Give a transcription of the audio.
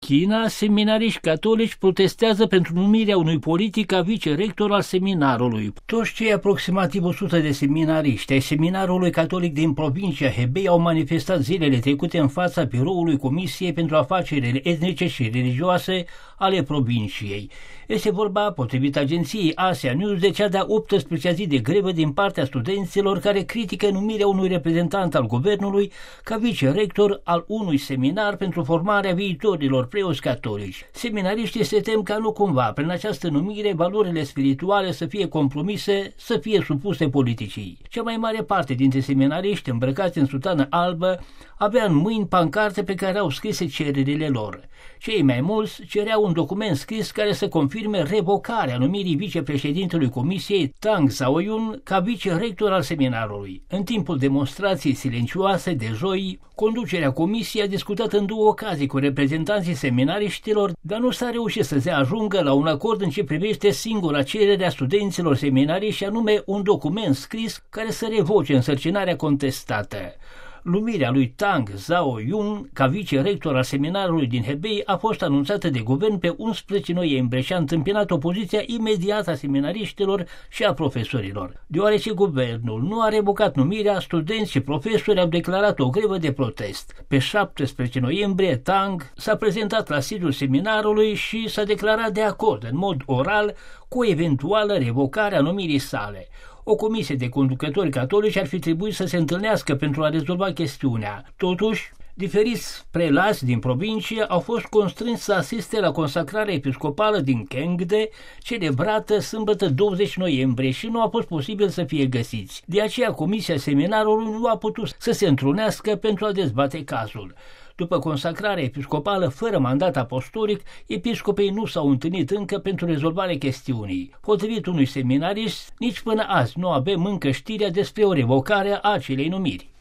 China, seminariști catolici protestează pentru numirea unui politic ca vicerector al seminarului. Toți cei aproximativ 100 de seminariști ai seminarului catolic din provincia Hebei au manifestat zilele trecute în fața biroului Comisiei pentru Afacerile Etnice și Religioase ale provinciei. Este vorba, potrivit agenției Asia News, de cea de-a 18-a zi de grevă din partea studenților care critică numirea unui reprezentant al guvernului ca vicerector al unui seminar pentru formarea viitorilor preoți catolici. Seminariștii se tem ca nu cumva, prin această numire, valorile spirituale să fie compromise, să fie supuse politicii. Cea mai mare parte dintre seminariști îmbrăcați în sutană albă avea în mâini pancarte pe care au scrise cererile lor. Cei mai mulți cereau un document scris care să confirme revocarea numirii vicepreședintelui Comisiei Tang Zaoyun ca vicerector al seminarului. În timpul demonstrației silencioase de joi, conducerea comisiei a discutat în două ocazii cu reprezentanții seminariștilor, dar nu s-a reușit să se ajungă la un acord în ce privește singura cerere a studenților seminariști, și anume un document scris care să revoce însărcinarea contestată. Numirea lui Tang Zaoyun ca vicerector al seminarului din Hebei a fost anunțată de guvern pe 11 noiembrie și a întâmpinat opoziția imediată a seminariștilor și a profesorilor. Deoarece guvernul nu a revocat numirea, studenți și profesori au declarat o grevă de protest. Pe 17 noiembrie, Tang s-a prezentat la sediul seminarului și s-a declarat de acord în mod oral cu o eventuală revocare a numirii sale. O comisie de conducători catolici ar fi trebuit să se întâlnească pentru a rezolva chestiunea. Totuși, diferiți prelați din provincie au fost constrânși să asiste la consacrarea episcopală din Chengde, celebrată sâmbătă 20 noiembrie, și nu a fost posibil să fie găsiți. De aceea, comisia seminarului nu a putut să se întrunească pentru a dezbate cazul. După consacrarea episcopală fără mandat apostolic, episcopii nu s-au întâlnit încă pentru rezolvarea chestiunii. Potrivit unui seminarist, nici până azi nu avem încă știrea despre o revocare a acelei numiri.